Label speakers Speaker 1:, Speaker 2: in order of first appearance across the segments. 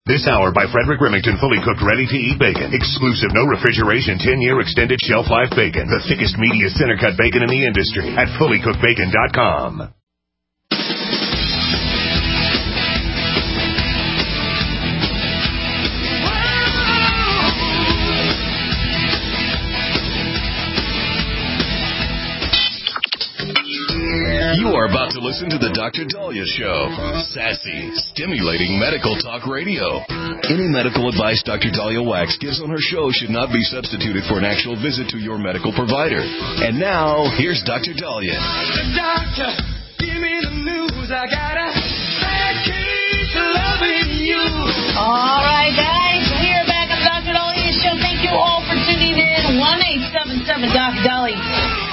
Speaker 1: This hour by Frederick Remington, fully cooked, ready-to-eat bacon. Exclusive, no refrigeration, 10-year extended shelf life bacon. The thickest, meatiest, center-cut bacon in the industry at fullycookedbacon.com.
Speaker 2: You are about to listen to the Dr. Dahlia Show. Sassy, stimulating medical talk radio. Any medical advice Dr. Dahlia Wax gives on her show should not be substituted for an actual visit to your medical provider. And now, here's Dr. Dahlia.
Speaker 3: Doctor, give me the news. I got a bad case of loving you.
Speaker 4: All right, guys. We're back on Dr. Dahlia Show. Thank you all for tuning in. 1-877 Dr. Dahlia.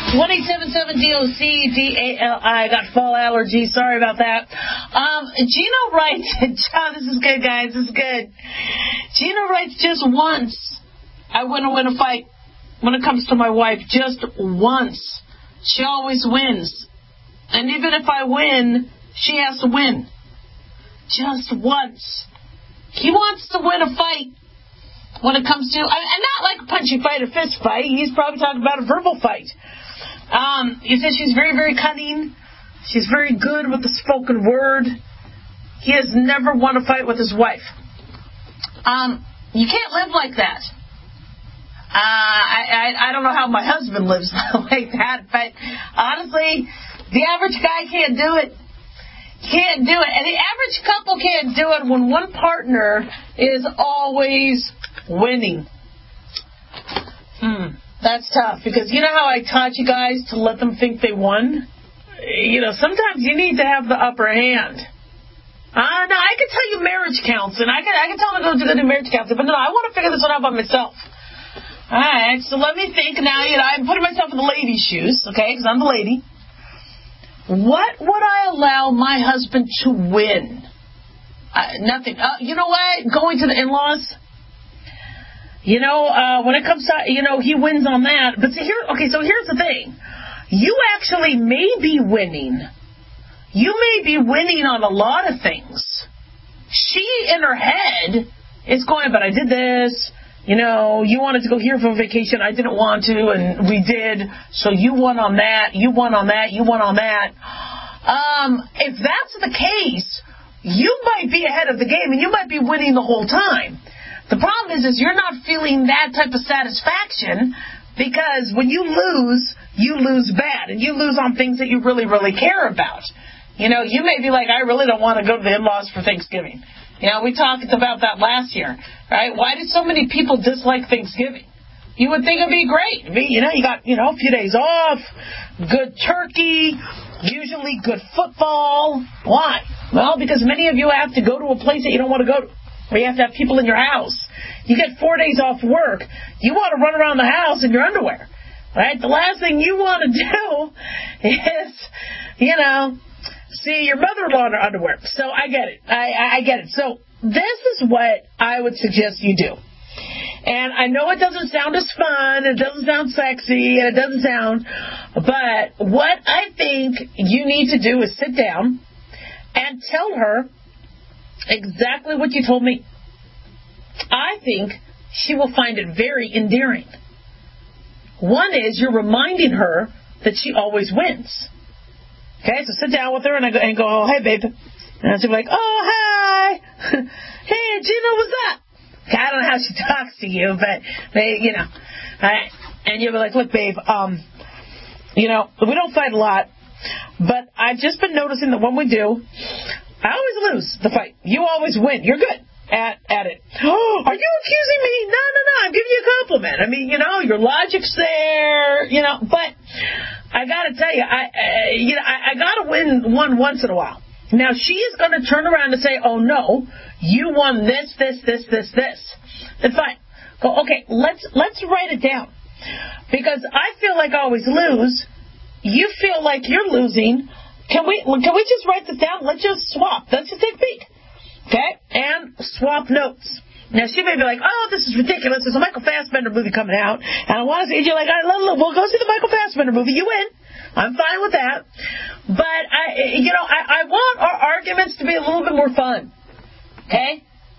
Speaker 4: 1-877-DOC-DALI. Got fall allergy. Sorry about that. Gino writes, John, this is good, guys. This is good. Gino writes, just once I want to win a fight when it comes to my wife. Just once. She always wins. And even if I win, she has to win. Just once. He wants to win a fight when it comes to, and not like a punchy fight or fist fight. He's probably talking about a verbal fight. He says she's very, very cunning. She's very good with the spoken word. He has never won a fight with his wife. You can't live like that. I don't know how my husband lives like that, but honestly, the average guy can't do it. Can't do it. And the average couple can't do it when one partner is always winning. That's tough, because you know how I taught you guys to let them think they won? You know, sometimes you need to have the upper hand. No, I can tell you marriage counseling. I can tell them to go do marriage counseling, but no, I want to figure this one out by myself. All right, so let me think now. You know, I'm putting myself in the lady's shoes, okay, because I'm the lady. What would I allow my husband to win? Nothing. You know what? Going to the in-laws. You know, when it comes to, you know, he wins on that. But see, so here's the thing. You actually may be winning. You may be winning on a lot of things. She, in her head, is going, but I did this. You know, you wanted to go here for vacation. I didn't want to, and we did. So you won on that. You won on that. You won on that. If that's the case, you might be ahead of the game, and you might be winning the whole time. The problem is you're not feeling that type of satisfaction, because when you lose bad, and you lose on things that you really, really care about. You know, you may be like, I really don't want to go to the in-laws for Thanksgiving. You know, we talked about that last year, right? Why did so many people dislike Thanksgiving? You would think it'd be great. You know, you got, a few days off, good turkey, usually good football. Why? Well, because many of you have to go to a place that you don't want to go to, where you have to have people in your house. You get 4 days off work. You want to run around the house in your underwear, right? The last thing you want to do is, see your mother-in-law in her underwear. So I get it. I get it. So this is what I would suggest you do. And I know it doesn't sound as fun, it doesn't sound sexy, and it doesn't sound, but what I think you need to do is sit down and tell her exactly what you told me. I think she will find it very endearing. One is you're reminding her that she always wins. Okay, so sit down with her and go, oh, hey, babe. And she'll be like, oh, hi. Hey, Gino, what's up? Okay, I don't know how she talks to you, but, and you'll be like, look, babe, we don't fight a lot, but I've just been noticing that when we do, I always lose the fight. You always win. You're good at it. Oh, are you accusing me? No. I'm giving you a compliment. I mean, your logic's there, but I got to tell you, I got to win one once in a while. Now, she is going to turn around and say, oh, no, you won this. Then fine. Go, okay, let's write it down. Because I feel like I always lose. You feel like you're losing. Can we just write this down? Let's just swap. Let's just take a peek. Okay? And swap notes. Now, she may be like, oh, this is ridiculous. There's a Michael Fassbender movie coming out. And I want to see, you're like, we'll go see the Michael Fassbender movie. You win. I'm fine with that. But, I want our arguments to be a little bit more fun. Okay?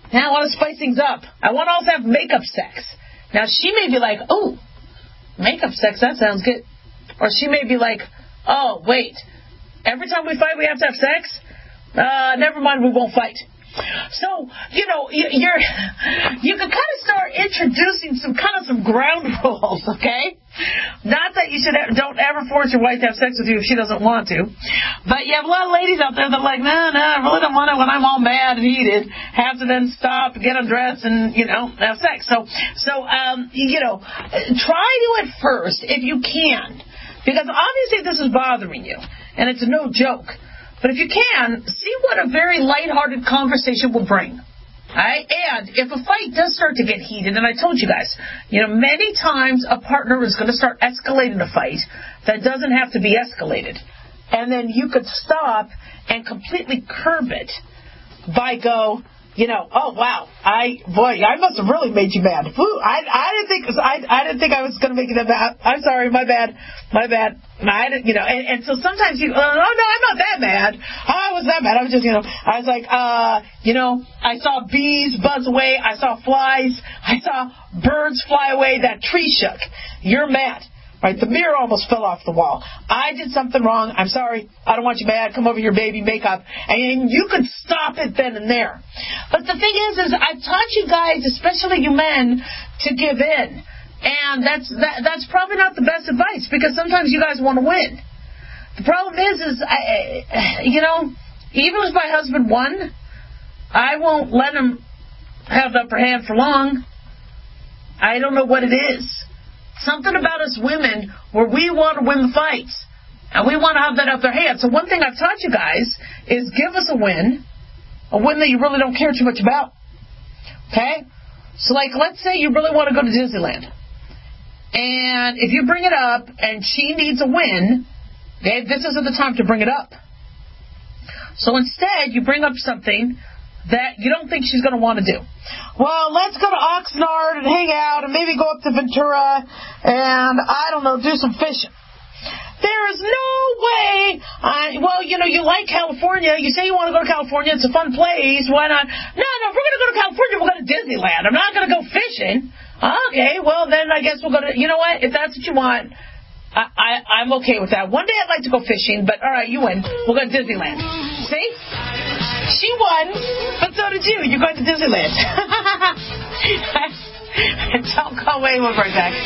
Speaker 4: Now I want to spice things up. I want to also have makeup sex. Now she may be like, oh, makeup sex, that sounds good. Or she may be like, oh, wait, every time we fight we have to have sex? Never mind, we won't fight. So, you can kind of start introducing some ground rules, okay? Not that you don't ever force your wife to have sex with you if she doesn't want to. But you have a lot of ladies out there that are like, no, I really don't want it when I'm all mad and heated. Have to then stop, get undressed, and, have sex. So, try to at first if you can. Because obviously this is bothering you. And it's no joke. But if you can, see what a very lighthearted conversation will bring. Right? And if a fight does start to get heated, and I told you guys, many times a partner is going to start escalating a fight that doesn't have to be escalated. And then you could stop and completely curb it by oh wow, I must have really made you mad. I didn't think I was going to make you that bad. I'm sorry, my bad. I didn't, and so sometimes you, oh no, I'm not that mad. I was that mad. I was just, I was like, I saw bees buzz away. I saw flies. I saw birds fly away. That tree shook. You're mad. Right, the mirror almost fell off the wall. I did something wrong. I'm sorry. I don't want you mad. Come over here, baby. Makeup. And you could stop it then and there. But the thing is I've taught you guys, especially you men, to give in. And that's probably not the best advice because sometimes you guys want to win. The problem is even if my husband won, I won't let him have the upper hand for long. I don't know what it is. Something about us women where we want to win the fights. And we want to have that upper hand. So one thing I've taught you guys is give us a win that you really don't care too much about. Okay? So let's say you really want to go to Disneyland. And if you bring it up and she needs a win, okay, this isn't the time to bring it up. So instead, you bring up something that you don't think she's going to want to do. Well, let's go to Oxnard and hang out and maybe go up to Ventura and, I don't know, do some fishing. There is no way. You like California. You say you want to go to California. It's a fun place. Why not? No, if we're going to go to California, we'll go to Disneyland. I'm not going to go fishing. Okay, well, then I guess we'll go to, you know what? If that's what you want, I'm okay with that. One day I'd like to go fishing, but all right, you win. We'll go to Disneyland. See? She won, but so did you. You're going to Disneyland. Don't go away. We'll be right back.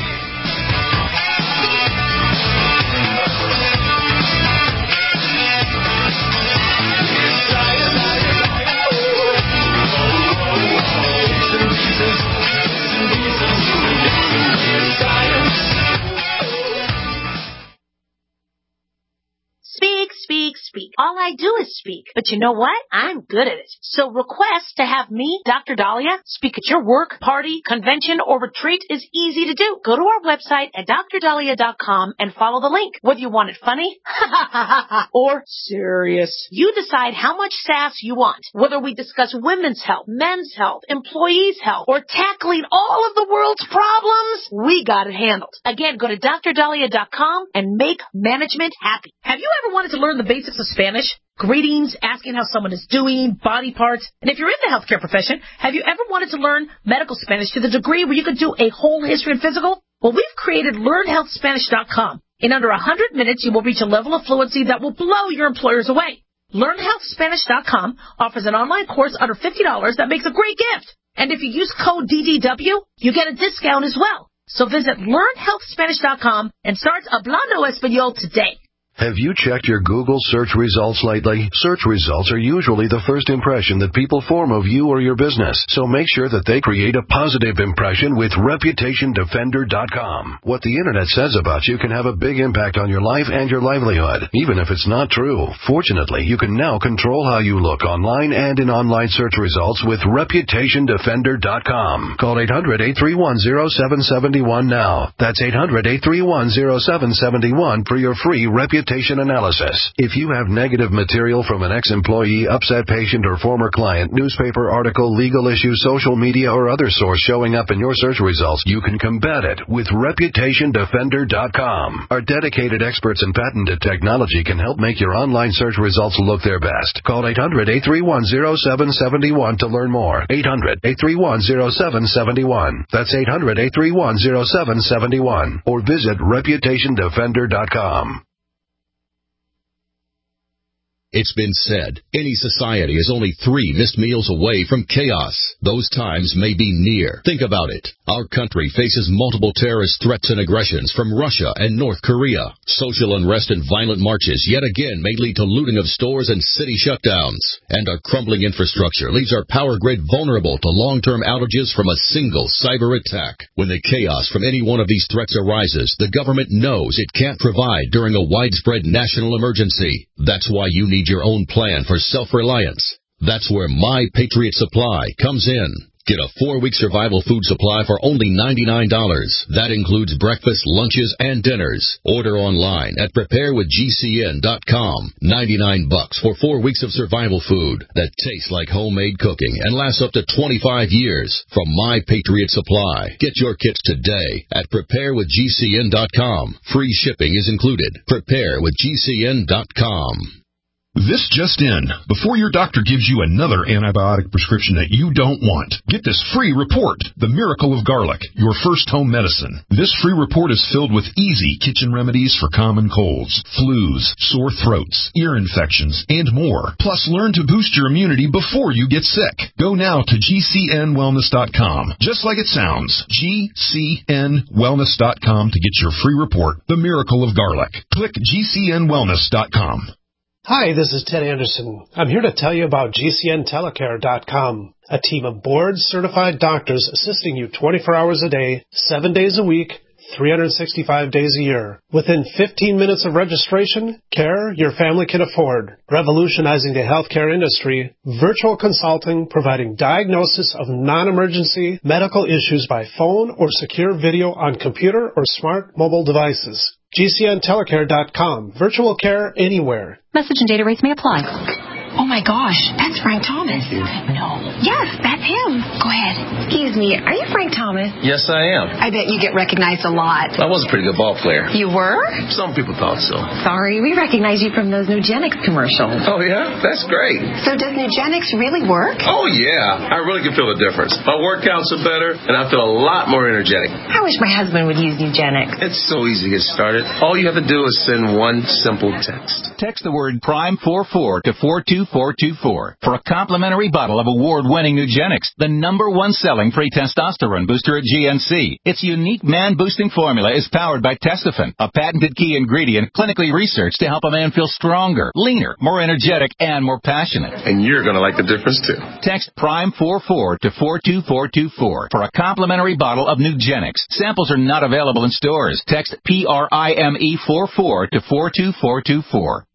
Speaker 5: Speak. All I do is speak. But you know what? I'm good at it. So request to have me, Dr. Dahlia, speak at your work, party, convention, or retreat is easy to do. Go to our website at drdahlia.com and follow the link. Whether you want it funny or serious, you decide how much sass you want. Whether we discuss women's health, men's health, employees' health, or tackling all of the world's problems, we got it handled. Again, go to drdahlia.com and make management happy. Have you ever wanted to learn the basics of Spanish? Greetings, asking how someone is doing, body parts. And if you're in the healthcare profession, have you ever wanted to learn medical Spanish to the degree where you could do a whole history and physical? Well, we've created LearnHealthSpanish.com. In under 100 minutes, you will reach a level of fluency that will blow your employers away. LearnHealthSpanish.com offers an online course under $50 that makes a great gift. And if you use code DDW, you get a discount as well. So visit LearnHealthSpanish.com and start Hablando Español today.
Speaker 6: Have you checked your Google search results lately? Search results are usually the first impression that people form of you or your business, so make sure that they create a positive impression with ReputationDefender.com. What the Internet says about you can have a big impact on your life and your livelihood, even if it's not true. Fortunately, you can now control how you look online and in online search results with ReputationDefender.com. Call 800-831-0771 now. That's 800-831-0771 for your free Reputation reputation analysis. If you have negative material from an ex-employee, upset patient, or former client, newspaper article, legal issue, social media, or other source showing up in your search results, you can combat it with ReputationDefender.com. Our dedicated experts in patented technology can help make your online search results look their best. Call 800-831-0771 to learn more. 800-831-0771. That's 800-831-0771. Or visit ReputationDefender.com.
Speaker 7: It's been said, any society is only 3 missed meals away from chaos. Those times may be near. Think about it. Our country faces multiple terrorist threats and aggressions from Russia and North Korea. Social unrest and violent marches yet again may lead to looting of stores and city shutdowns. And our crumbling infrastructure leaves our power grid vulnerable to long-term outages from a single cyber attack. When the chaos from any one of these threats arises, the government knows it can't provide during a widespread national emergency. That's why you need your own plan for self-reliance. That's where My Patriot Supply comes in. Get a 4-week survival food supply for only $99. That includes breakfast, lunches, and dinners. Order online at preparewithgcn.com. $99 for 4 weeks of survival food that tastes like homemade cooking and lasts up to 25 years from My Patriot Supply. Get your kits today at preparewithgcn.com. Free shipping is included. Preparewithgcn.com.
Speaker 8: This just in. Before your doctor gives you another antibiotic prescription that you don't want, get this free report, The Miracle of Garlic, your first home medicine. This free report is filled with easy kitchen remedies for common colds, flus, sore throats, ear infections, and more. Plus, learn to boost your immunity before you get sick. Go now to GCNwellness.com, just like it sounds, GCNwellness.com to get your free report, The Miracle of Garlic. Click GCNwellness.com.
Speaker 9: Hi, this is Ted Anderson. I'm here to tell you about GCNtelecare.com, a team of board-certified doctors assisting you 24 hours a day, 7 days a week, 365 days a year. Within 15 minutes of registration, care your family can afford. Revolutionizing the healthcare industry, virtual consulting providing diagnosis of non-emergency medical issues by phone or secure video on computer or smart mobile devices. GCNtelecare.com. Virtual care anywhere.
Speaker 10: Message and data rates may apply. Oh my gosh, that's Frank Thomas. No. Yes, that's him. Go ahead. Excuse me, are you Frank Thomas?
Speaker 11: Yes, I am.
Speaker 10: I bet you get recognized a lot.
Speaker 11: I was a pretty good ball player.
Speaker 10: You were?
Speaker 11: Some people thought so.
Speaker 10: Sorry, we recognize you from those Nugenix commercials.
Speaker 11: Oh, yeah? That's great.
Speaker 10: So does Nugenix really work?
Speaker 11: Oh, yeah. I really can feel the difference. My work counts are better, and I feel a lot more energetic.
Speaker 10: I wish my husband would use Nugenix.
Speaker 11: It's so easy to get started. All you have to do is send one simple text.
Speaker 12: Text the word PRIME44 to 42424 for a complimentary bottle of award-winning Nugenix, the #1 selling free testosterone booster at GNC. Its unique man-boosting formula is powered by Testofen, a patented key ingredient clinically researched to help a man feel stronger, leaner, more energetic, and more passionate.
Speaker 11: And you're going to like the difference, too.
Speaker 12: Text PRIME44 to 42424 for a complimentary bottle of Nugenix. Samples are not available in stores. Text PRIME44 to 42424.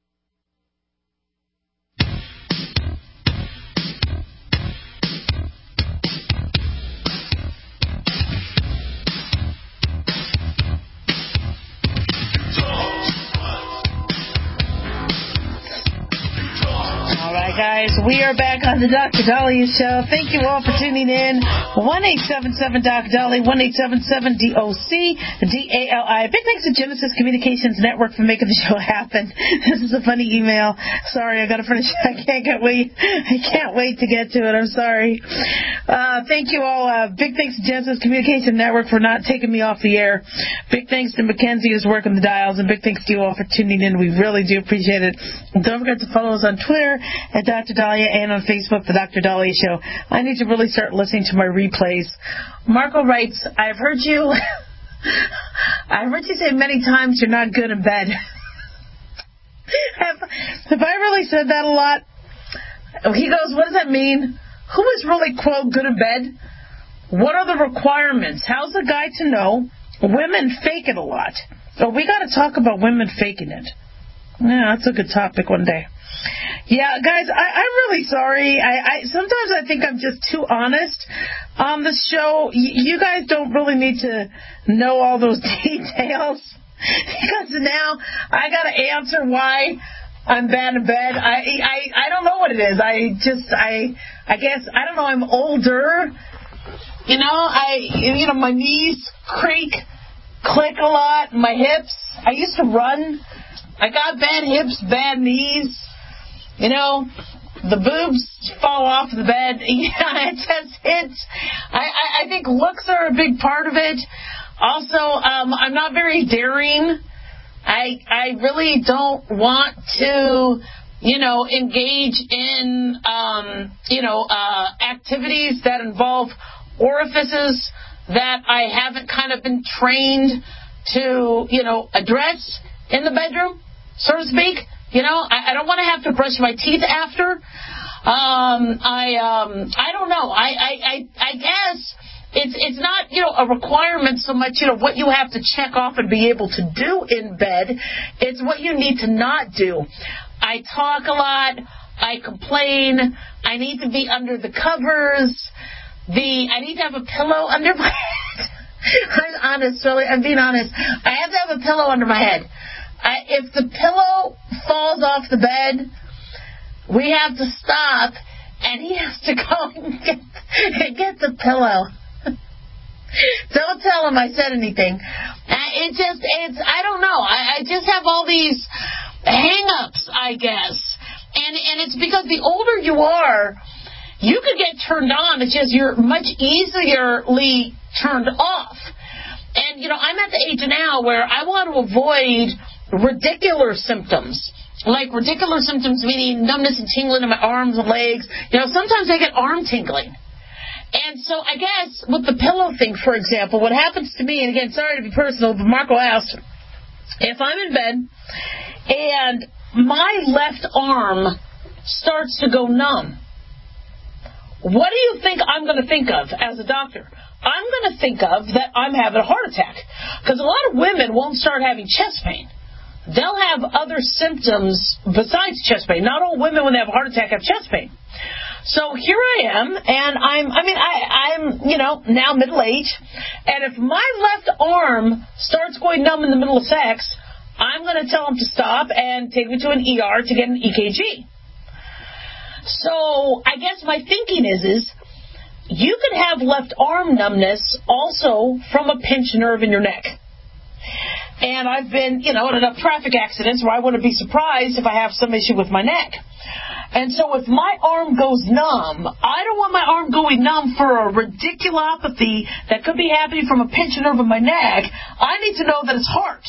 Speaker 4: Guys, we are back on the Dr. Dahlia Show. Thank you all for tuning in. 1-877-DOC-DALI, 1-877-DOC-DALI. Big thanks to Genesis Communications Network for making the show happen. This is a funny email. Sorry, I got to finish. I can't wait to get to it. I'm sorry. Thank you all. Big thanks to Genesis Communications Network for not taking me off the air. Big thanks to Mackenzie who's working the dials, and big thanks to you all for tuning in. We really do appreciate it. Don't forget to follow us on Twitter at Dr. Dahlia and on Facebook, The Dr. Dahlia Show. I need to really start listening to my replays. Marco writes, I've heard you say many times you're not good in bed. Have I really said that a lot? He goes, what does that mean? Who is really, quote, good in bed? What are the requirements? How's the guy to know? Women fake it a lot. So we got to talk about women faking it. Yeah, that's a good topic one day. Yeah, guys, I'm really sorry. Sometimes I think I'm just too honest on this show. You guys don't really need to know all those details. Because now I got to answer why I'm bad in bed. I don't know what it is. I guess, I don't know, I'm older. My knees click a lot, my hips. I used to run. I got bad hips, bad knees. The boobs fall off the bed. I think looks are a big part of it. Also, I'm not very daring. I really don't want to, engage in, activities that involve orifices that I haven't kind of been trained to, address in the bedroom, so to speak. I don't want to have to brush my teeth after. I don't know. I guess it's not, a requirement so much, what you have to check off and be able to do in bed. It's what you need to not do. I talk a lot. I complain. I need to be under the covers. I need to have a pillow under my head. I'm honest, really. I'm being honest. I have to have a pillow under my head. If the pillow falls off the bed, we have to stop, and he has to go and get the pillow. Don't tell him I said anything. I don't know. I just have all these hang-ups, I guess. And it's because the older you are, you could get turned on. It's just you're much easily turned off. And, I'm at the age now where I want to avoid radicular symptoms. Like radicular symptoms meaning numbness and tingling in my arms and legs. Sometimes I get arm tingling. And so I guess with the pillow thing, for example, what happens to me, and again, sorry to be personal, but Marco asked, if I'm in bed and my left arm starts to go numb, what do you think I'm going to think of as a doctor? I'm going to think of that I'm having a heart attack. Because a lot of women won't start having chest pain. They'll have other symptoms besides chest pain. Not all women, when they have a heart attack, have chest pain. So here I am, and I'm now middle-aged, and if my left arm starts going numb in the middle of sex, I'm going to tell him to stop and take me to an ER to get an EKG. So I guess my thinking is you could have left arm numbness also from a pinched nerve in your neck. And I've been, in enough traffic accidents where I wouldn't be surprised if I have some issue with my neck. And so if my arm goes numb, I don't want my arm going numb for a radiculopathy that could be happening from a pinched nerve in my neck. I need to know that it's heart.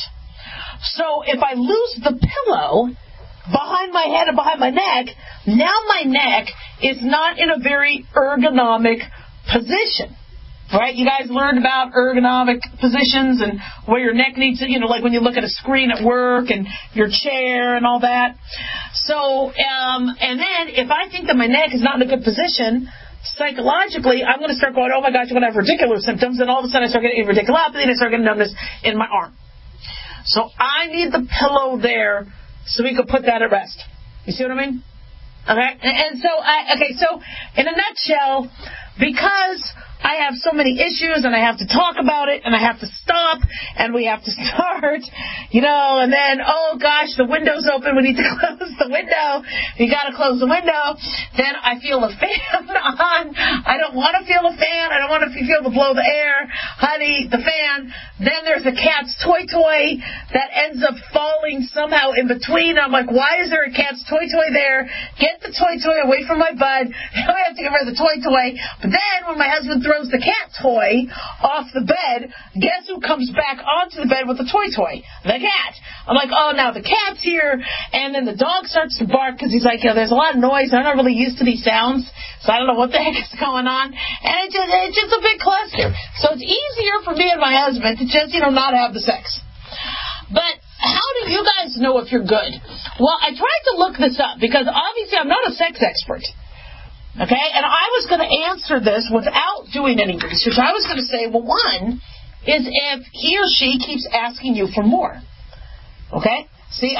Speaker 4: So if I lose the pillow behind my head and behind my neck, now my neck is not in a very ergonomic position. Right? You guys learned about ergonomic positions and where your neck needs to, like when you look at a screen at work and your chair and all that. So, and then if I think that my neck is not in a good position, psychologically, I'm going to start going, oh my gosh, I'm going to have radicular symptoms, and all of a sudden I start getting radiculopathy and I start getting numbness in my arm. So I need the pillow there so we can put that at rest. You see what I mean? Okay? And so in a nutshell, because I have so many issues, and I have to talk about it, and I have to stop, and we have to start, and then, oh gosh, the window's open, we need to close the window, you gotta close the window, then I feel a fan on, I don't want to feel a fan, I don't want to feel the blow the air, honey, the fan, then there's a cat's toy that ends up falling somehow in between, I'm like, why is there a cat's toy there, get the toy away from my bud, now I have to get rid of the toy, but then when my husband throws the cat toy off the bed, guess who comes back onto the bed with the toy? The cat. I'm like, oh, now the cat's here, and then the dog starts to bark because he's like, there's a lot of noise, I'm not really used to these sounds, so I don't know what the heck is going on, and it's just a big cluster. So it's easier for me and my husband to just, not have the sex. But how do you guys know if you're good? Well, I tried to look this up because obviously I'm not a sex expert. Okay, and I was going to answer this without doing any research. I was going to say, well, one is if he or she keeps asking you for more. Okay? See,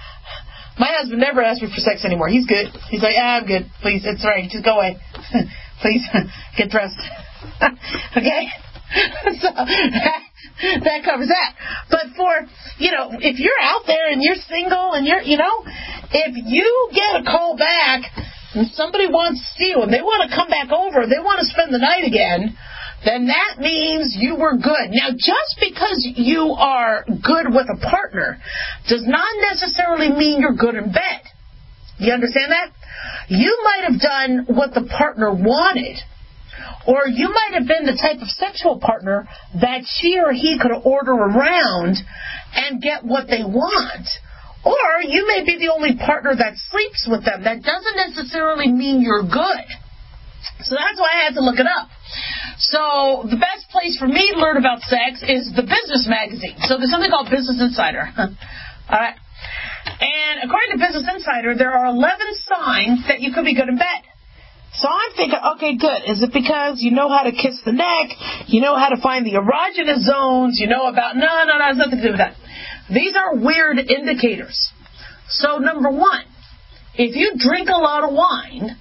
Speaker 4: my husband never asks me for sex anymore. He's good. He's like, I'm good. Please, it's all right. Just go away. Please, get dressed. Okay? So that covers that. But for, if you're out there and you're single and you're, if you get a call back and somebody wants to see you and they want to come back over, they want to spend the night again, then that means you were good. Now, just because you are good with a partner does not necessarily mean you're good in bed. You understand that? You might have done what the partner wanted, or you might have been the type of sexual partner that she or he could order around and get what they want. Or you may be the only partner that sleeps with them. That doesn't necessarily mean you're good. So that's why I had to look it up. So the best place for me to learn about sex is the business magazine. So there's something called Business Insider. All right. And according to Business Insider, there are 11 signs that you could be good in bed. So I'm thinking, okay, good. Is it because you know how to kiss the neck? You know how to find the erogenous zones? You know about... No, it has nothing to do with that. These are weird indicators. So number one, if you drink a lot of wine,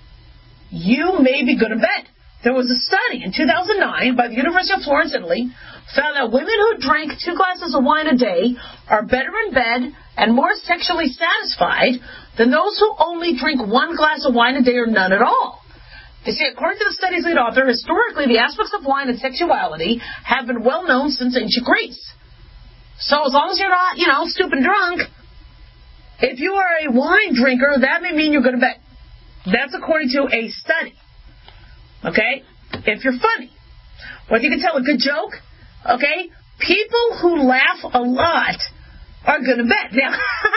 Speaker 4: you may be good in bed. There was a study in 2009 by the University of Florence, Italy, found that women who drink 2 glasses of wine a day are better in bed and more sexually satisfied than those who only drink 1 glass of wine a day or none at all. They say, according to the study's lead author, historically the aspects of wine and sexuality have been well known since ancient Greece. So as long as you're not, stupid drunk, if you are a wine drinker, that may mean you're good in bed. That's according to a study. Okay? If you're funny, or if you can tell a good joke, okay? People who laugh a lot are good in bed. Now,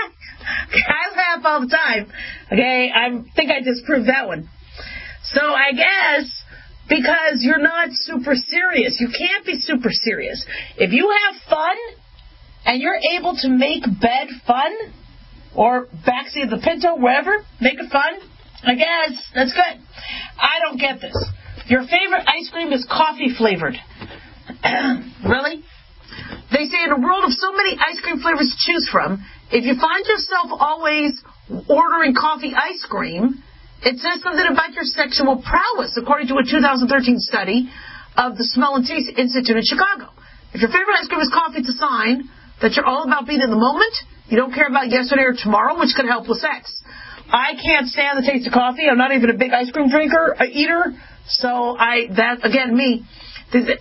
Speaker 4: I laugh all the time. Okay? I think I just proved that one. So I guess because you're not super serious. You can't be super serious. If you have fun and you're able to make bed fun, or backseat of the Pinto, wherever, make it fun, I guess that's good. I don't get this. Your favorite ice cream is coffee flavored. Really? They say in a world of so many ice cream flavors to choose from, if you find yourself always ordering coffee ice cream, it says something about your sexual prowess, according to a 2013 study of the Smell and Taste Institute in Chicago. If your favorite ice cream is coffee, it's a sign that you're all about being in the moment. You don't care about yesterday or tomorrow, which could help with sex. I can't stand the taste of coffee. I'm not even a big ice cream eater. So me. They say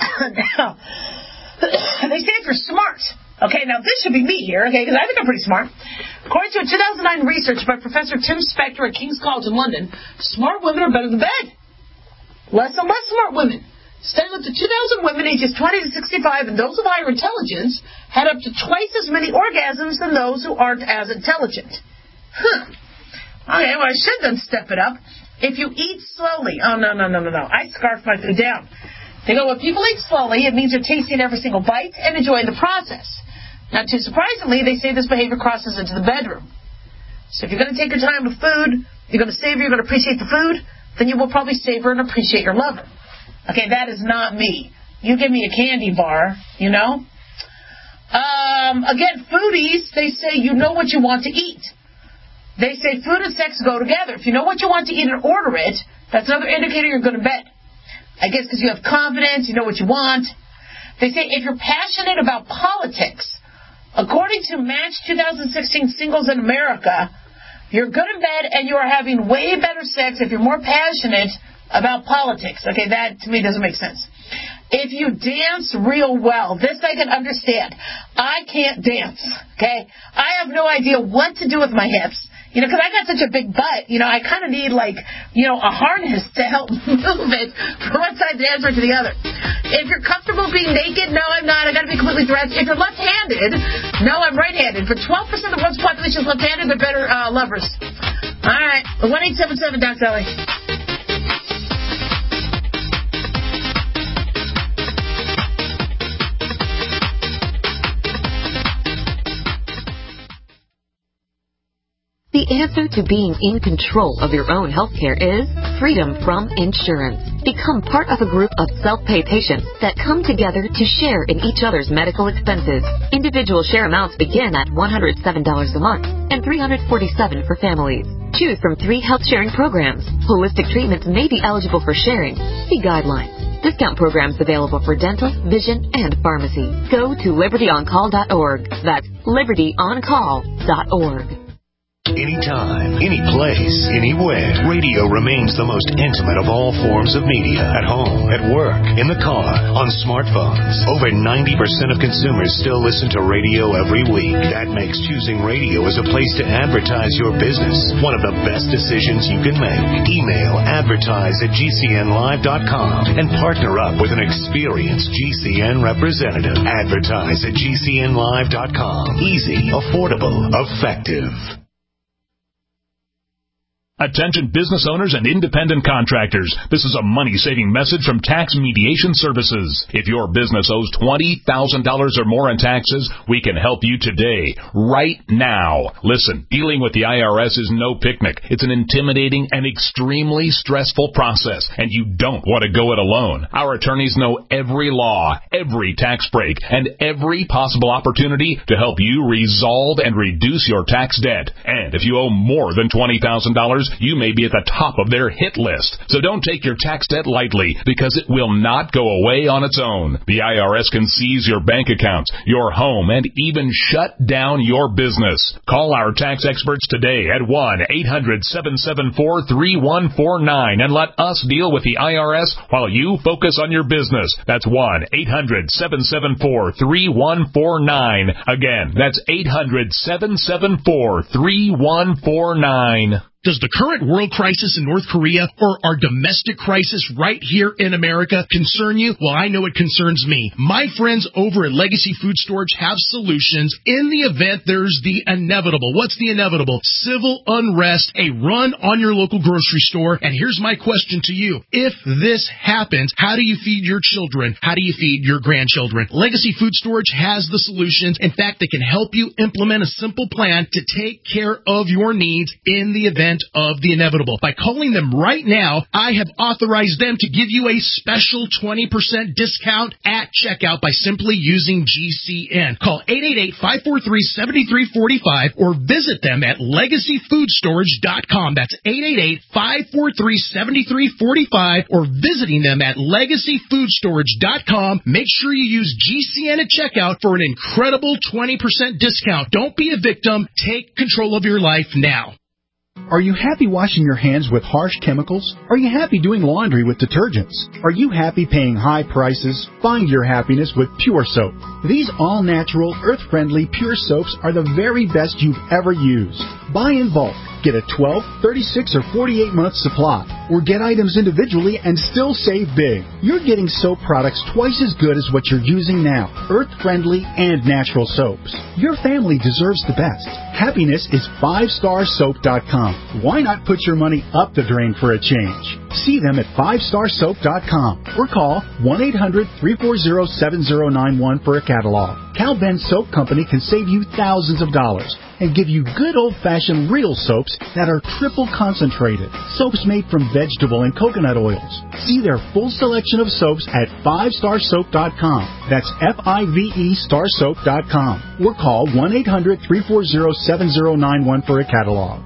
Speaker 4: if you're smart. Okay, now this should be me here, okay, because I think I'm pretty smart. According to a 2009 research by Professor Tim Spector at King's College in London, smart women are better than bed. Less and less smart women. Study looked at 2,000 women ages 20 to 65, and those of higher intelligence had up to twice as many orgasms than those who aren't as intelligent. Okay, well, I should then step it up. If you eat slowly... Oh, no. I scarf my food down. They go, when people eat slowly, it means you're tasting every single bite and enjoying the process. Not too surprisingly, they say this behavior crosses into the bedroom. So if you're going to take your time with food, you're going to savor, you're going to appreciate the food, then you will probably savor and appreciate your lover. Okay, that is not me. You give me a candy bar, Again, foodies, they say you know what you want to eat. They say food and sex go together. If you know what you want to eat and order it, that's another indicator you're good in bed. I guess because you have confidence, you know what you want. They say if you're passionate about politics, according to Match 2016 Singles in America, you're good in bed and you are having way better sex if you're more passionate about politics. Okay, that to me doesn't make sense. If you dance real well, this I can understand. I can't dance, okay? I have no idea what to do with my hips. Because I got such a big butt, I kind of need, a harness to help move it from one side of the answer to the other. If you're comfortable being naked, no, I'm not. I got to be completely dressed. If you're left-handed, no, I'm right-handed. For 12% of the world's population is left-handed, they're better lovers. All right, 1-877-DOC-DOLLY.
Speaker 13: The answer to being in control of your own healthcare is freedom from insurance. Become part of a group of self-pay patients that come together to share in each other's medical expenses. Individual share amounts begin at $107 a month and $347 for families. Choose from 3 health sharing programs. Holistic treatments may be eligible for sharing. See guidelines. Discount programs available for dental, vision, and pharmacy. Go to libertyoncall.org. That's libertyoncall.org.
Speaker 1: Anytime, any place, anywhere, radio remains the most intimate of all forms of media. At home, at work, in the car, on smartphones. Over 90% of consumers still listen to radio every week. That makes choosing radio as a place to advertise your business one of the best decisions you can make. Email advertise@gcnlive.com and partner up with an experienced GCN representative. Advertise@gcnlive.com. Easy, affordable, effective.
Speaker 14: Attention business owners and independent contractors. This is a money-saving message from Tax Mediation Services. If your business owes $20,000 or more in taxes, we can help you today, right now. Listen, dealing with the IRS is no picnic. It's an intimidating and extremely stressful process, and you don't want to go it alone. Our attorneys know every law, every tax break, and every possible opportunity to help you resolve and reduce your tax debt. And if you owe more than $20,000, you may be at the top of their hit list. So don't take your tax debt lightly, because it will not go away on its own. The IRS can seize your bank accounts, your home, and even shut down your business. Call our tax experts today at 1-800-774-3149 and let us deal with the IRS while you focus on your business. That's 1-800-774-3149. Again, that's 800-774-3149.
Speaker 15: Does the current world crisis in North Korea or our domestic crisis right here in America concern you? Well, I know it concerns me. My friends over at Legacy Food Storage have solutions in the event there's the inevitable. What's the inevitable? Civil unrest, a run on your local grocery store. And here's my question to you. If this happens, how do you feed your children? How do you feed your grandchildren? Legacy Food Storage has the solutions. In fact, they can help you implement a simple plan to take care of your needs in the event of the inevitable. By calling them right now, I have authorized them to give you a special 20% discount at checkout by simply using GCN. Call 888-543-7345 or visit them at legacyfoodstorage.com. That's 888-543-7345 or visiting them at legacyfoodstorage.com. Make sure you use GCN at checkout for an incredible 20% discount. Don't be a victim. Take control of your life now.
Speaker 16: Are you happy washing your hands with harsh chemicals? Are you happy doing laundry with detergents? Are you happy paying high prices? Find your happiness with Pure Soap. These all-natural, earth-friendly Pure Soaps are the very best you've ever used. Buy in bulk. Get a 12, 36, or 48-month supply. Or get items individually and still save big. You're getting soap products twice as good as what you're using now. Earth-friendly and natural soaps. Your family deserves the best. Happiness is 5starsoap.com. Why not put your money up the drain for a change? See them at 5starsoap.com or call 1-800-340-7091 for a catalog. Cal Ben Soap Company can save you thousands of dollars and give you good old-fashioned real soaps that are triple concentrated. Soaps made from vegetable and coconut oils. See their full selection of soaps at 5starsoap.com. That's F-I-V-E starsoap.com. Or call 1-800-340-7091 for a catalog.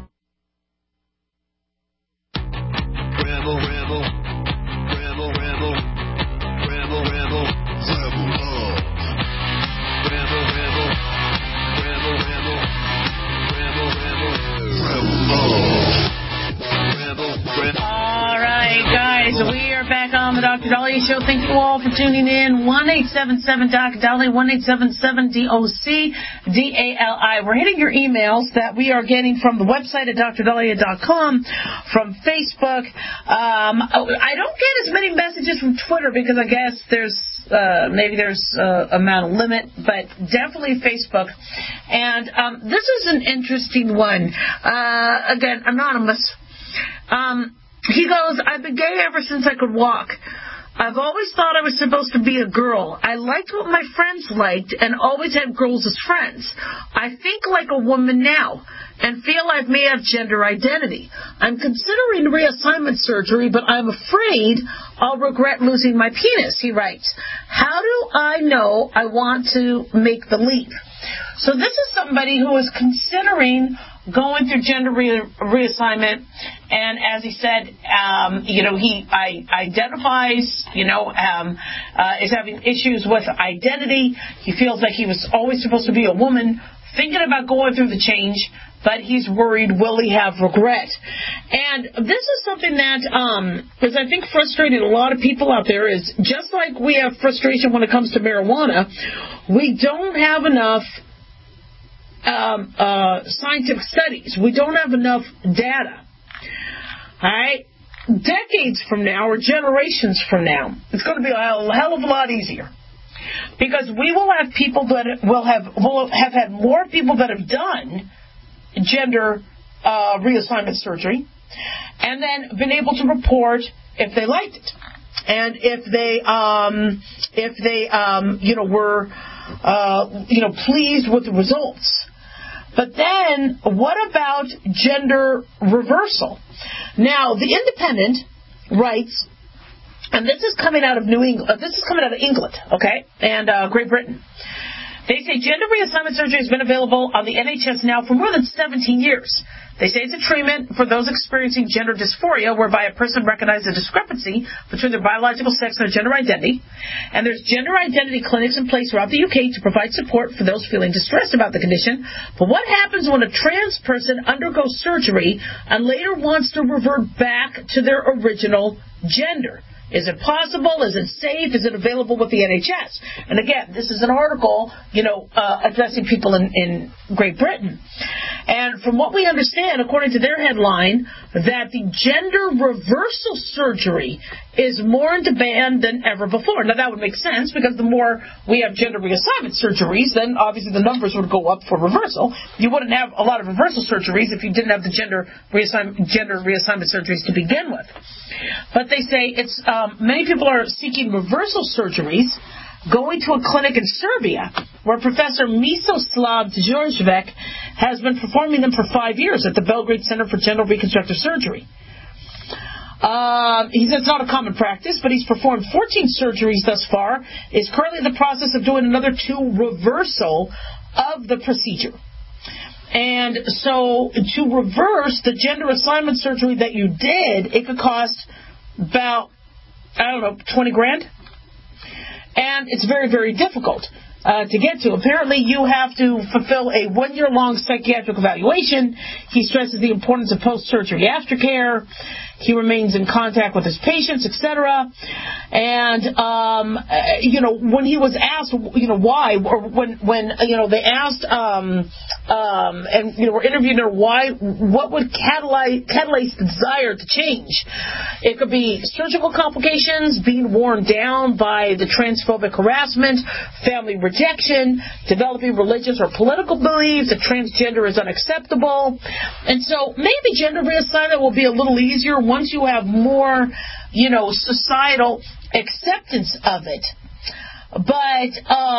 Speaker 4: We are back on the Dr. Dahlia Show. Thank you all for tuning in. 1-877-DOC-DALI, 1-877-DOC-DALI. We're hitting your emails that we are getting from the website at drdahlia.com, from Facebook. I don't get as many messages from Twitter because I guess there's amount of limit, but definitely Facebook. And this is an interesting one. Again, anonymous. He goes, I've been gay ever since I could walk. I've always thought I was supposed to be a girl. I liked what my friends liked and always had girls as friends. I think like a woman now and feel I may have gender identity. I'm considering reassignment surgery, but I'm afraid I'll regret losing my penis, he writes. How do I know I want to make the leap? So this is somebody who is considering going through gender reassignment, and as he said, he identifies, is having issues with identity. He feels like he was always supposed to be a woman, thinking about going through the change, but he's worried, will he have regret? And this is something that is, I think, frustrating a lot of people out there, is just like we have frustration when it comes to marijuana, we don't have enough scientific studies. We don't have enough data. All right? Decades from now, or generations from now, it's going to be a hell of a lot easier. Because we will have people that will have had more people that have done gender reassignment surgery, and then been able to report if they liked it, and if they were pleased with the results. But then, what about gender reversal? Now, the Independent writes, and this is coming out of New England. This is coming out of England, okay, and Great Britain. They say gender reassignment surgery has been available on the NHS now for more than 17 years. They say it's a treatment for those experiencing gender dysphoria, whereby a person recognizes a discrepancy between their biological sex and their gender identity. And there's gender identity clinics in place throughout the UK to provide support for those feeling distressed about the condition. But what happens when a trans person undergoes surgery and later wants to revert back to their original gender? Is it possible? Is it safe? Is it available with the NHS? And again, this is an article, addressing people in Great Britain. And from what we understand, according to their headline, that the gender reversal surgery is more in demand than ever before. Now, that would make sense, because the more we have gender reassignment surgeries, then obviously the numbers would go up for reversal. You wouldn't have a lot of reversal surgeries if you didn't have the gender reassignment surgeries to begin with. But they say it's many people are seeking reversal surgeries, going to a clinic in Serbia where Professor Miroslav Djordjevic has been performing them for 5 years at the Belgrade Center for Gender Reconstructive Surgery. He says it's not a common practice, but he's performed 14 surgeries thus far, is currently in the process of doing another 2 reversal of the procedure. And so to reverse the gender assignment surgery that you did, it could cost about, $20,000. And it's very, very difficult to get to. Apparently, you have to fulfill a 1-year-long psychiatric evaluation. He stresses the importance of post-surgery aftercare. He remains in contact with his patients, etc. And, when he was asked, why, or when they asked, we're interviewing her, what would catalyze the desire to change? It could be surgical complications, being worn down by the transphobic harassment, family rejection, developing religious or political beliefs that transgender is unacceptable. And so maybe gender reassignment will be a little easier once you have more, societal acceptance of it. But,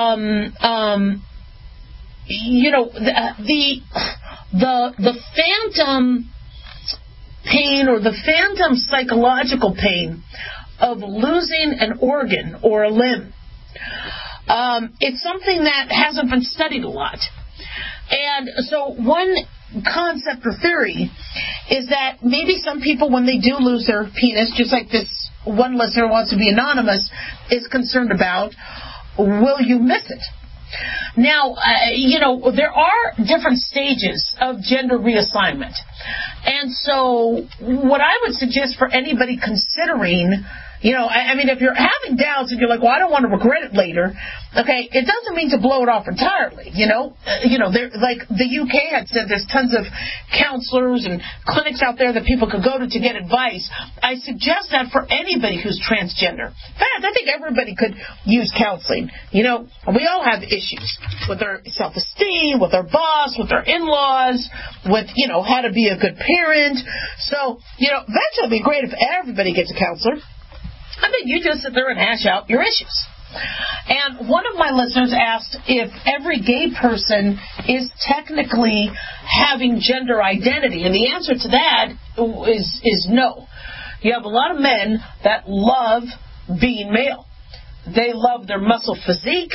Speaker 4: the phantom pain, or the phantom psychological pain of losing an organ or a limb, it's something that hasn't been studied a lot. And so one concept or theory is that maybe some people, when they do lose their penis, just like this one listener who wants to be anonymous is concerned about, will you miss it? Now, there are different stages of gender reassignment. And so what I would suggest for anybody considering, if you're having doubts and you're like, well, I don't want to regret it later, okay, it doesn't mean to blow it off entirely, like the UK had said, there's tons of counselors and clinics out there that people could go to get advice. I suggest that for anybody who's transgender. In fact, I think everybody could use counseling. We all have issues with our self-esteem, with our boss, with our in-laws, with, how to be a good parent. So, eventually it'd be great if everybody gets a counselor. I think you just sit there and hash out your issues. And one of my listeners asked if every gay person is technically having gender identity, and the answer to that is no. You have a lot of men that love being male. They love their muscle physique.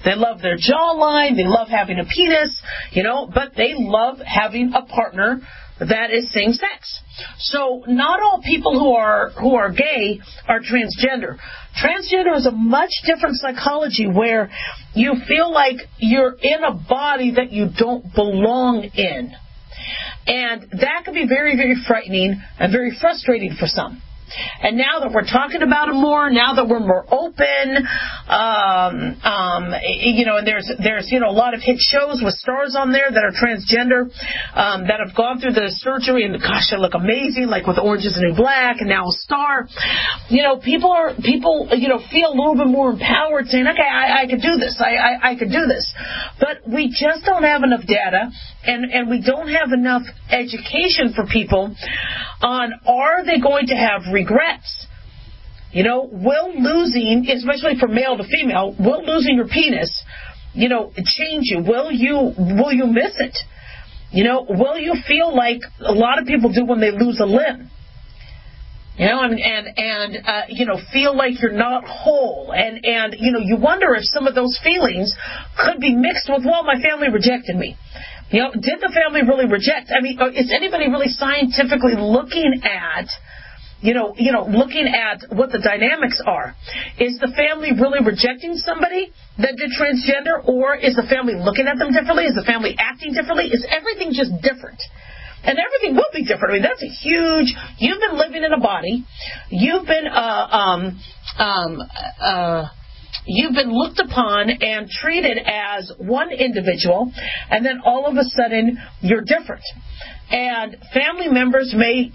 Speaker 4: They love their jawline. They love having a penis, but they love having a partner that is same sex. So not all people who are gay are transgender. Transgender is a much different psychology where you feel like you're in a body that you don't belong in. And that can be very, very frightening and very frustrating for some. And now that we're talking about it more, now that we're more open, and there's a lot of hit shows with stars on there that are transgender, that have gone through the surgery, and gosh, they look amazing, like with Orange is the New Black, and now a Star. People feel a little bit more empowered, saying, okay, I could do this, I could do this. But we just don't have enough data, and we don't have enough education for people on, are they going to have regrets? Will losing, especially from male to female, will losing your penis, change you? Will you miss it? Will you feel like a lot of people do when they lose a limb? Feel like you're not whole. And you wonder if some of those feelings could be mixed with, well, my family rejected me. Did the family really reject? I mean, is anybody really scientifically looking at, looking at what the dynamics are? Is the family really rejecting somebody that did transgender, or is the family looking at them differently? Is the family acting differently? Is everything just different? And everything will be different. I mean, that's a huge. You've been living in a body. You've been you've been looked upon and treated as one individual, and then all of a sudden you're different. And family members may,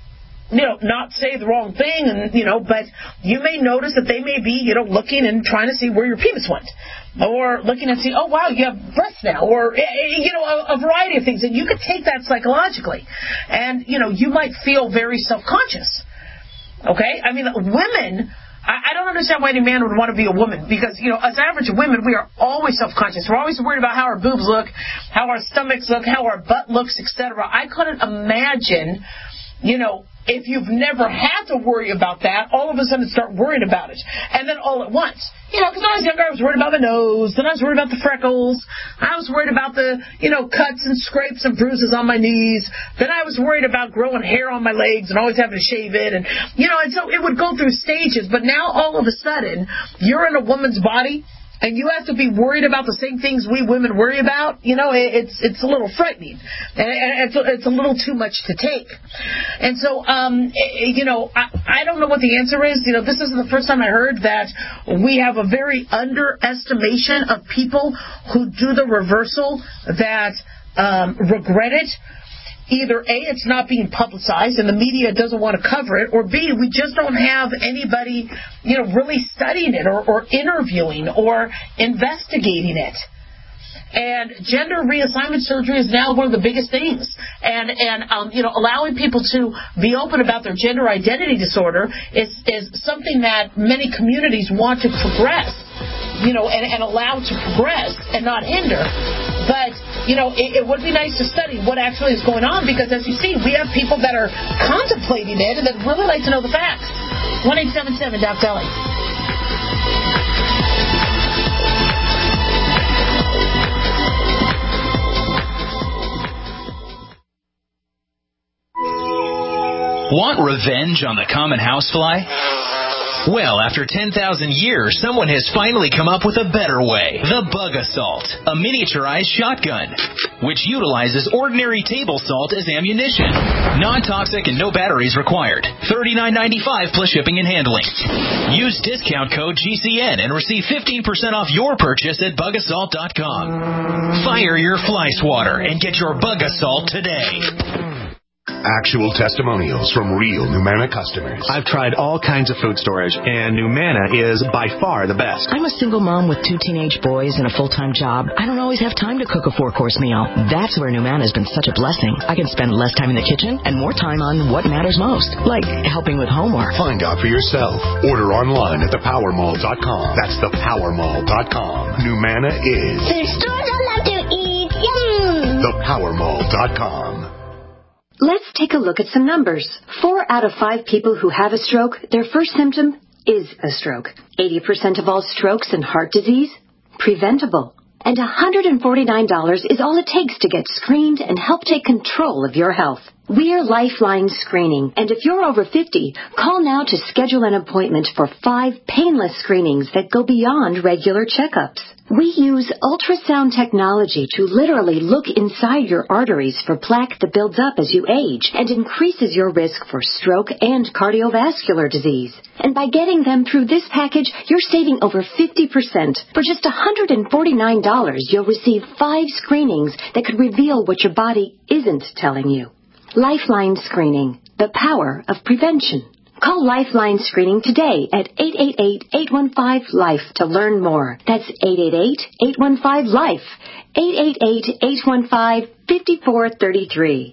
Speaker 4: not say the wrong thing, and but you may notice that they may be, looking and trying to see where your penis went, or looking and see, oh wow, you have breasts now, or a variety of things, and you could take that psychologically, and you might feel very self-conscious. Okay, I mean, women. I don't understand why any man would want to be a woman, because, as average women, we are always self-conscious. We're always worried about how our boobs look, how our stomachs look, how our butt looks, etc. I couldn't imagine, if you've never had to worry about that, all of a sudden start worrying about it. And then all at once. Because when I was younger, I was worried about the nose, then I was worried about the freckles, I was worried about the, cuts and scrapes and bruises on my knees, then I was worried about growing hair on my legs and always having to shave it, and, and so it would go through stages, but now all of a sudden, you're in a woman's body, and you have to be worried about the same things we women worry about. It's a little frightening, and it's a little too much to take. And so, I don't know what the answer is. This isn't the first time I heard that we have a very underestimation of people who do the reversal that regret it. Either A, it's not being publicized and the media doesn't want to cover it, or B, we just don't have anybody, really studying it or interviewing or investigating it. And gender reassignment surgery is now one of the biggest things. And allowing people to be open about their gender identity disorder is something that many communities want to progress, and allow to progress and not hinder. But, it would be nice to study what actually is going on, because as you see, we have people that are contemplating it and that really like to know the facts. 1-877-DOC-DELI.
Speaker 17: Want revenge on the common housefly? Well, after 10,000 years, someone has finally come up with a better way. The Bug Assault, a miniaturized shotgun, which utilizes ordinary table salt as ammunition. Non-toxic and no batteries required. $39.95 plus shipping and handling. Use discount code GCN and receive 15% off your purchase at bugassault.com. Fire your fly swatter and get your Bug Assault today.
Speaker 1: Actual testimonials from real Numanna customers.
Speaker 18: I've tried all kinds of food storage, and Numanna is by far the best.
Speaker 19: I'm a single mom with 2 teenage boys and a full-time job. I don't always have time to cook a 4-course meal. That's where Numanna has been such a blessing. I can spend less time in the kitchen and more time on what matters most, like helping with homework.
Speaker 1: Find out for yourself. Order online at thepowermall.com. That's thepowermall.com. Numanna is
Speaker 20: the store I love to eat. Yum!
Speaker 1: Thepowermall.com.
Speaker 21: Let's take a look at some numbers. 4 out of 5 people who have a stroke, their first symptom is a stroke. 80% of all strokes and heart disease preventable. And $149 is all it takes to get screened and help take control of your health. We're Lifeline Screening, and if you're over 50, call now to schedule an appointment for 5 painless screenings that go beyond regular checkups. We use ultrasound technology to literally look inside your arteries for plaque that builds up as you age and increases your risk for stroke and cardiovascular disease. And by getting them through this package, you're saving over 50%. For just $149, you'll receive 5 screenings that could reveal what your body isn't telling you. Lifeline Screening, the power of prevention. Call Lifeline Screening today at 888-815-LIFE to learn more. That's 888-815-LIFE, 888-815-5433.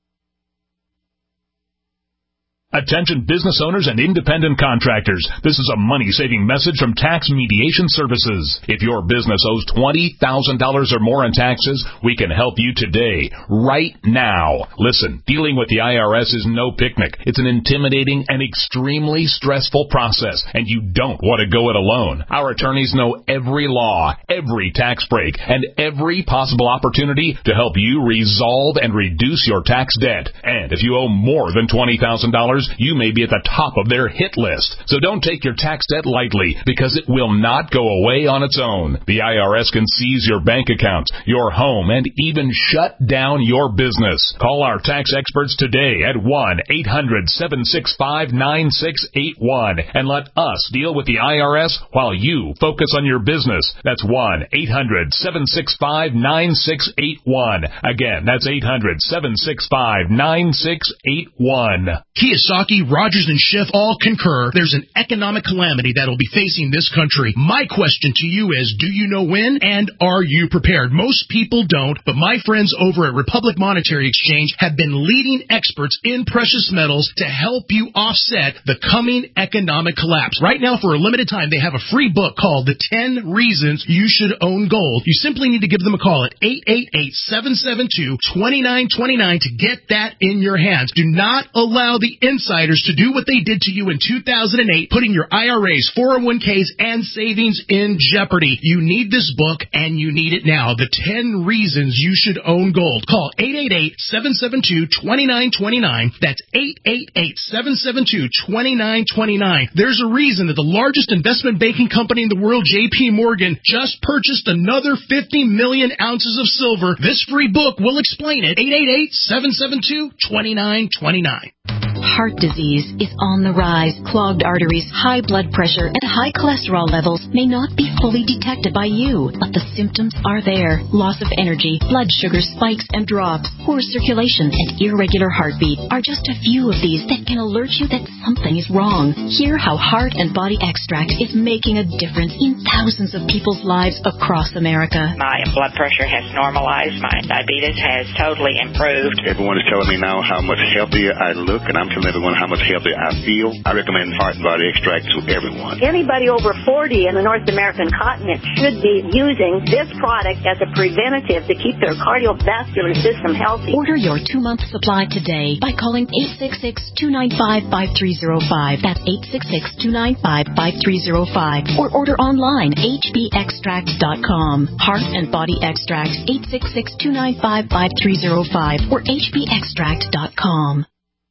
Speaker 14: Attention business owners and independent contractors. This is a money-saving message from Tax Mediation Services. If your business owes $20,000 or more in taxes, we can help you today, right now. Listen, dealing with the IRS is no picnic. It's an intimidating and extremely stressful process, and you don't want to go it alone. Our attorneys know every law, every tax break, and every possible opportunity to help you resolve and reduce your tax debt. And if you owe more than $20,000, you may be at the top of their hit list. So don't take your tax debt lightly, because it will not go away on its own. The IRS can seize your bank accounts, your home, and even shut down your business. Call our tax experts today at 1-800-765-9681 and let us deal with the IRS while you focus on your business. That's 1-800-765-9681. Again, that's 800-765-9681.
Speaker 15: Kiyosaki, Rogers, and Schiff all concur there's an economic calamity that will be facing this country. My question to you is, do you know when, and are you prepared? Most people don't, but my friends over at Republic Monetary Exchange have been leading experts in precious metals to help you offset the coming economic collapse. Right now, for a limited time, they have a free book called The 10 Reasons You Should Own Gold. You simply need to give them a call at 888-772-2929 to get that in your hands. Do not allow the insiders to do what they did to you in 2008, putting your IRAs, 401ks, and savings in jeopardy. You need this book, and you need it now. The 10 Reasons You Should Own Gold. Call 888-772-2929. That's 888-772-2929. There's a reason that the largest investment banking company in the world, J.P. Morgan, just purchased another 50 million ounces of silver. This free book will explain it. 888-772-2929.
Speaker 13: Heart disease is on the rise. Clogged arteries, high blood pressure, and high cholesterol levels may not be fully detected by you, but the symptoms are there. Loss of energy, blood sugar spikes and drops, poor circulation, and irregular heartbeat are just a few of these that can alert you that something is wrong. Hear how Heart and Body Extract is making a difference in thousands of people's lives across America.
Speaker 2: My blood pressure has normalized. My diabetes has totally improved.
Speaker 22: Everyone is telling me now how much healthier I look, and I'm telling everyone how much healthier I feel. I recommend Heart and Body Extract to everyone.
Speaker 23: Anybody over 40 in the North American continent should be using this product as a preventative to keep their cardiovascular system healthy.
Speaker 13: Order your 2-month supply today by calling 866-295-5305. That's 866-295-5305. Or order online, hbextract.com. Heart and Body Extract, 866-295-5305 or hbextract.com.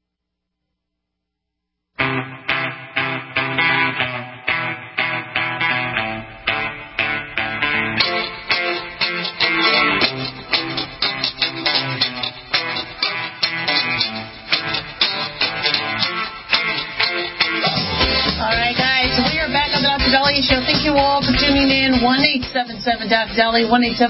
Speaker 4: Show. Thank you all for tuning in. 1-877-DOC-DALI,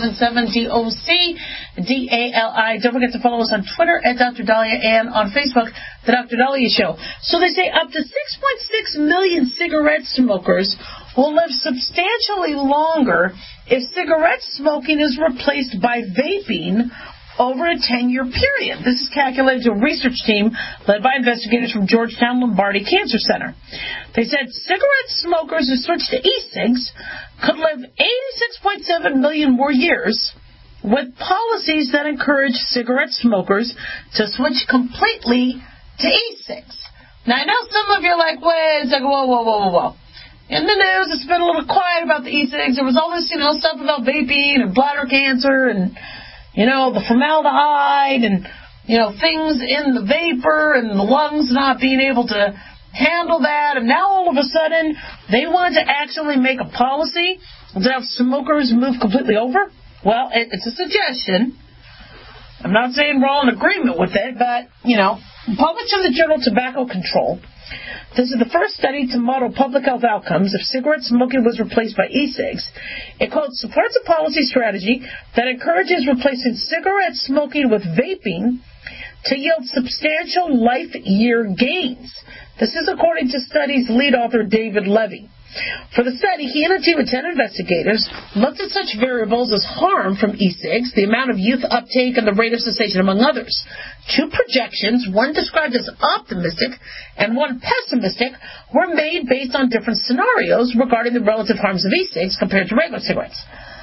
Speaker 4: 1-877-DOC-DALI. Don't forget to follow us on Twitter at Dr. Dahlia and on Facebook, The Dr. Dahlia Show. So they say up to 6.6 million cigarette smokers will live substantially longer if cigarette smoking is replaced by vaping over a 10-year period. This is calculated to a research team led by investigators from Georgetown Lombardi Cancer Center. They said cigarette smokers who switch to e-cigs could live 86.7 million more years with policies that encourage cigarette smokers to switch completely to e-cigs. Now, I know some of you are like, wait a second, whoa. in the news, it's been a little quiet about the e-cigs. There was all this, stuff about vaping and bladder cancer and, the formaldehyde and, things in the vapor and the lungs not being able to handle that. And now all of a sudden, they want to actually make a policy to have smokers move completely over. Well, it's a suggestion. I'm not saying we're all in agreement with it, but, published in the journal Tobacco Control. This is the first study to model public health outcomes if cigarette smoking was replaced by e-cigs. It, quote, supports a policy strategy that encourages replacing cigarette smoking with vaping to yield substantial life year gains. This is according to study's lead author, David Levy. For the study, he and a team of 10 investigators looked at such variables as harm from e-cigs, the amount of youth uptake, and the rate of cessation, among others. 2 projections, one described as optimistic and one pessimistic, were made based on different scenarios regarding the relative harms of e-cigs compared to regular cigarettes.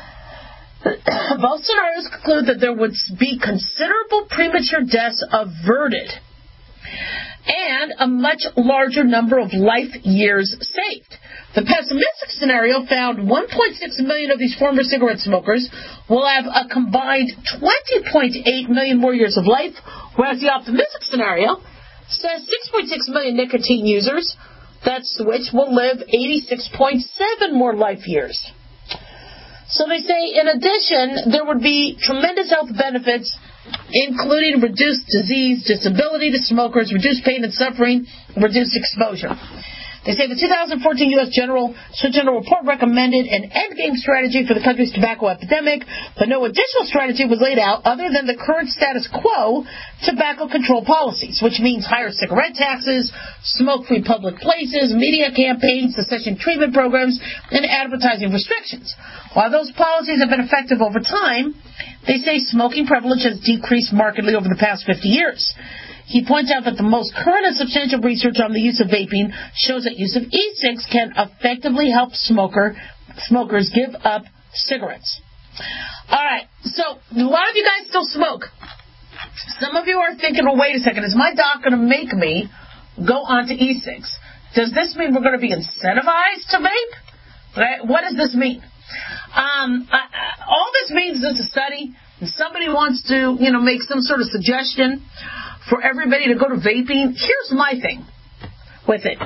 Speaker 4: Both scenarios conclude that there would be considerable premature deaths averted and a much larger number of life years saved. The pessimistic scenario found 1.6 million of these former cigarette smokers will have a combined 20.8 million more years of life, whereas the optimistic scenario says 6.6 million nicotine users that switch will live 86.7 more life years. So they say, in addition, there would be tremendous health benefits, including reduced disease, disability to smokers, reduced pain and suffering, reduced exposure. They say the 2014 U.S. Surgeon General report recommended an endgame strategy for the country's tobacco epidemic, but no additional strategy was laid out other than the current status quo tobacco control policies, which means higher cigarette taxes, smoke-free public places, media campaigns, cessation treatment programs, and advertising restrictions. While those policies have been effective over time, they say smoking prevalence has decreased markedly over the past 50 years. He points out that the most current and substantial research on the use of vaping shows that use of e-cigs can effectively help smokers give up cigarettes. All right, so a lot of you guys still smoke. Some of you are thinking, well, wait a second, is my doc going to make me go onto e-cigs? Does this mean we're going to be incentivized to vape? Right? What does this mean? All this means is a study, and somebody wants to, make some sort of suggestion for everybody to go to vaping. Here's my thing with it.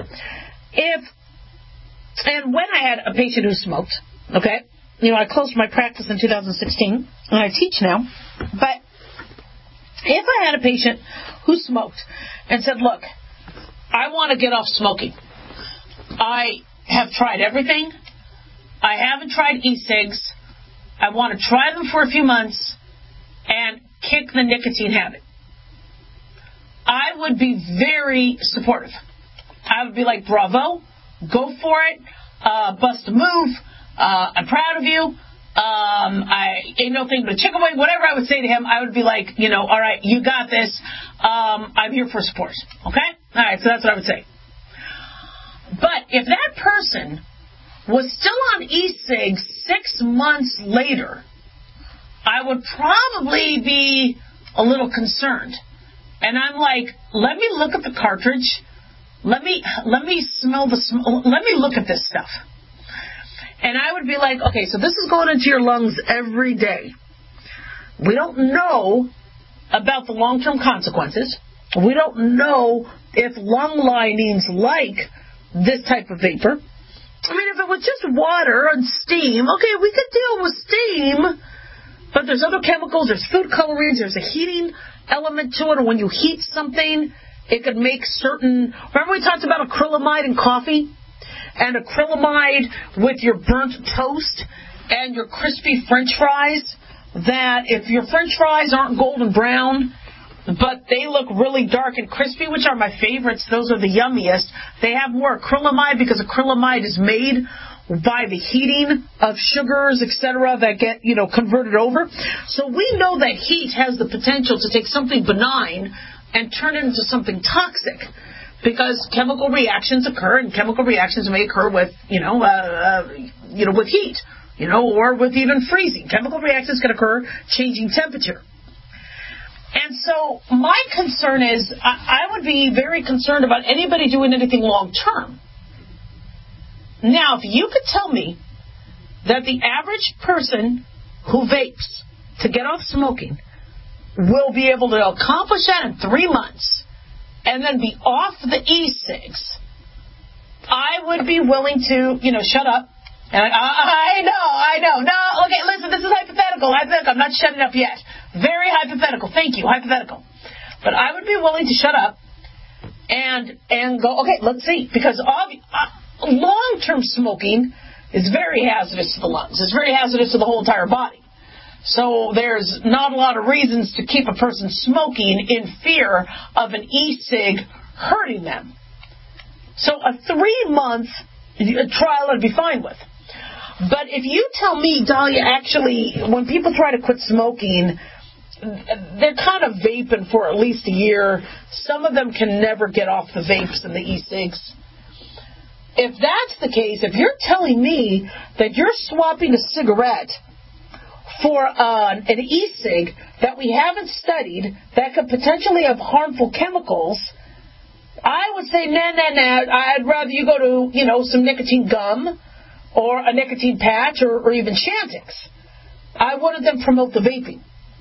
Speaker 4: When I had a patient who smoked, okay, I closed my practice in 2016, and I teach now, but if I had a patient who smoked and said, look, I want to get off smoking. I have tried everything. I haven't tried e-cigs. I want to try them for a few months and kick the nicotine habit. I would be very supportive. I would be like, bravo, go for it, bust a move, I'm proud of you, I ain't no thing but a chicken wing, whatever I would say to him, I would be like, all right, you got this, I'm here for support, okay? All right, so that's what I would say. But if that person was still on e-cigs 6 months later, I would probably be a little concerned. And I'm like, let me look at the cartridge. Let me smell let me look at this stuff. And I would be like, okay, so this is going into your lungs every day. We don't know about the long-term consequences. We don't know if lung linings like this type of vapor. I mean, if it was just water and steam, okay, we could deal with steam. But there's other chemicals, there's food colorings, there's a heating element to it, or when you heat something, it could make certain... Remember we talked about acrylamide in coffee? And acrylamide with your burnt toast and your crispy French fries? That if your French fries aren't golden brown, but they look really dark and crispy, which are my favorites, those are the yummiest, they have more acrylamide because acrylamide is made by the heating of sugars, etc., that get, converted over. So we know that heat has the potential to take something benign and turn it into something toxic, because chemical reactions occur, and chemical reactions may occur with, with heat, or with even freezing. Chemical reactions can occur changing temperature. And so my concern is, I would be very concerned about anybody doing anything long term. Now, if you could tell me that the average person who vapes to get off smoking will be able to accomplish that in 3 months and then be off the e-cigs, I would be willing to, shut up. And I know. No, okay, listen, this is hypothetical. I'm not shutting up yet. Very hypothetical. Thank you, hypothetical. But I would be willing to shut up and go, okay, let's see. Because long-term smoking is very hazardous to the lungs. It's very hazardous to the whole entire body. So there's not a lot of reasons to keep a person smoking in fear of an e-cig hurting them. So a 3-month trial I'd be fine with. But if you tell me, Dahlia, actually, when people try to quit smoking, they're kind of vaping for at least a year. Some of them can never get off the vapes and the e-cigs. If that's the case, if you're telling me that you're swapping a cigarette for an e-cig that we haven't studied that could potentially have harmful chemicals, I would say, nah. I'd rather you go to, some nicotine gum or a nicotine patch or even Chantix. I wouldn't then promote the vaping.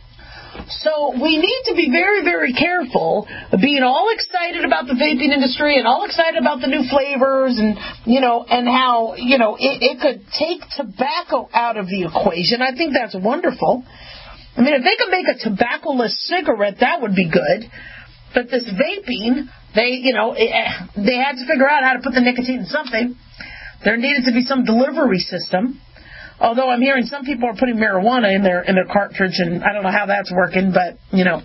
Speaker 4: So we need to be very, very careful of being all excited about the vaping industry and all excited about the new flavors and how, it could take tobacco out of the equation. I think that's wonderful. I mean, if they could make a tobacco-less cigarette, that would be good. But this vaping, they had to figure out how to put the nicotine in something. There needed to be some delivery system. Although I'm hearing some people are putting marijuana in their cartridge, and I don't know how that's working, but,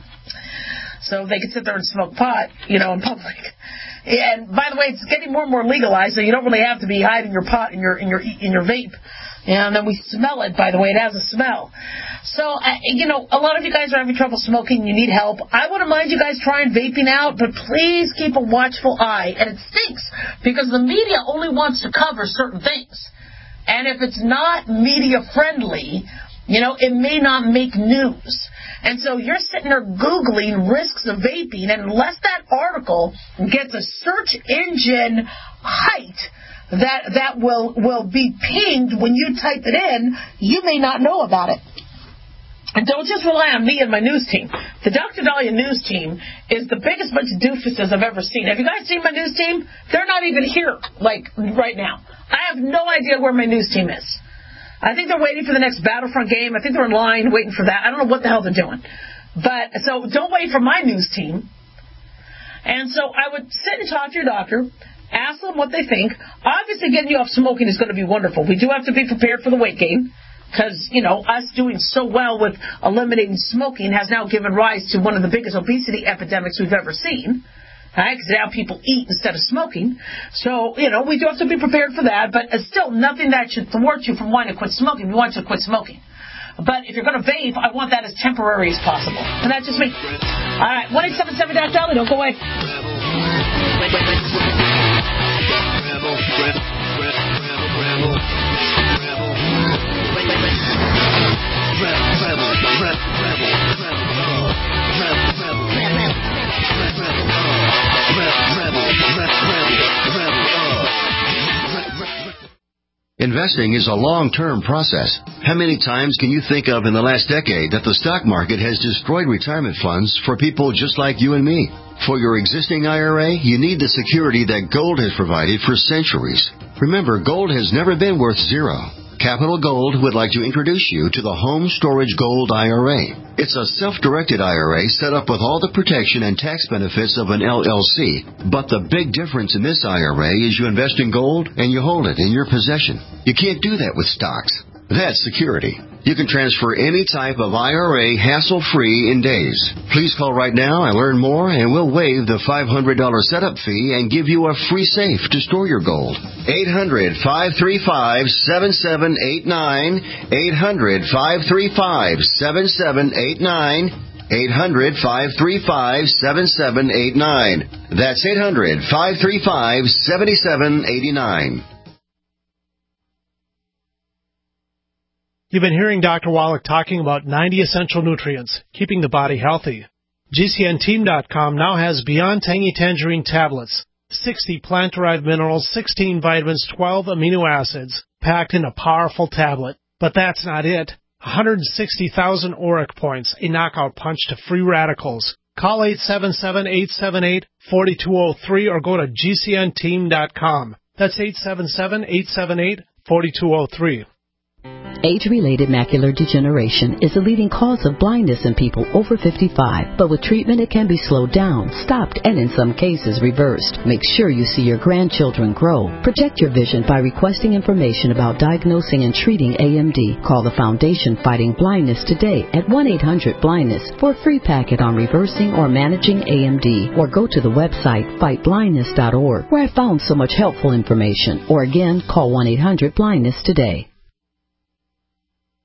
Speaker 4: so they can sit there and smoke pot, in public. And by the way, it's getting more and more legalized, so you don't really have to be hiding your pot in your vape. And then we smell it, by the way. It has a smell. So, a lot of you guys are having trouble smoking. You need help. I wouldn't mind you guys trying vaping out, but please keep a watchful eye. And it stinks because the media only wants to cover certain things. And if it's not media-friendly, it may not make news. And so you're sitting there Googling risks of vaping, and unless that article gets a search engine height that will be pinged when you type it in, you may not know about it. And don't just rely on me and my news team. The Dr. Dahlia news team is the biggest bunch of doofuses I've ever seen. Have you guys seen my news team? They're not even here, right now. I have no idea where my news team is. I think they're waiting for the next Battlefront game. I think they're in line waiting for that. I don't know what the hell they're doing. But, so don't wait for my news team. And so I would sit and talk to your doctor, ask them what they think. Obviously, getting you off smoking is going to be wonderful. We do have to be prepared for the weight gain. Because, us doing so well with eliminating smoking has now given rise to one of the biggest obesity epidemics we've ever seen. Right? Because now people eat instead of smoking. So, we do have to be prepared for that. But it's still nothing that should thwart you from wanting to quit smoking. We want you to quit smoking. But if you're going to vape, I want that as temporary as possible. And that's just me. All right, 1-877-DOC-DOLLY. Don't go away.
Speaker 3: Investing is a long-term process. How many times can you think of in the last decade that the stock market has destroyed retirement funds for people just like you and me? For your existing IRA, you need the security that gold has provided for centuries. Remember, gold has never been worth zero. Capital Gold would like to introduce you to the Home Storage Gold IRA. It's a self-directed IRA set up with all the protection and tax benefits of an LLC. But the big difference in this IRA is you invest in gold and you hold it in your possession. You can't do that with stocks. That's security. You can transfer any type of IRA hassle-free in days. Please call right now and learn more, and we'll waive the $500 setup fee and give you a free safe to store your gold. 800-535-7789. 800-535-7789. 800-535-7789. That's 800-535-7789.
Speaker 9: You've been hearing Dr. Wallach talking about 90 essential nutrients, keeping the body healthy. GCNteam.com now has Beyond Tangy Tangerine tablets. 60 plant-derived minerals, 16 vitamins, 12 amino acids, packed in a powerful tablet. But that's not it. 160,000 auric points, a knockout punch to free radicals. Call 877-878-4203 or go to GCNteam.com. That's 877-878-4203.
Speaker 5: Age-related macular degeneration is a leading cause of blindness in people over 55, but with treatment it can be slowed down, stopped, and in some cases reversed. Make sure you see your grandchildren grow. Protect your vision by requesting information about diagnosing and treating AMD. Call the Foundation Fighting Blindness today at 1-800-BLINDNESS for a free packet on reversing or managing AMD, or go to the website fightblindness.org, where I found so much helpful information. Or again, call 1-800-BLINDNESS today.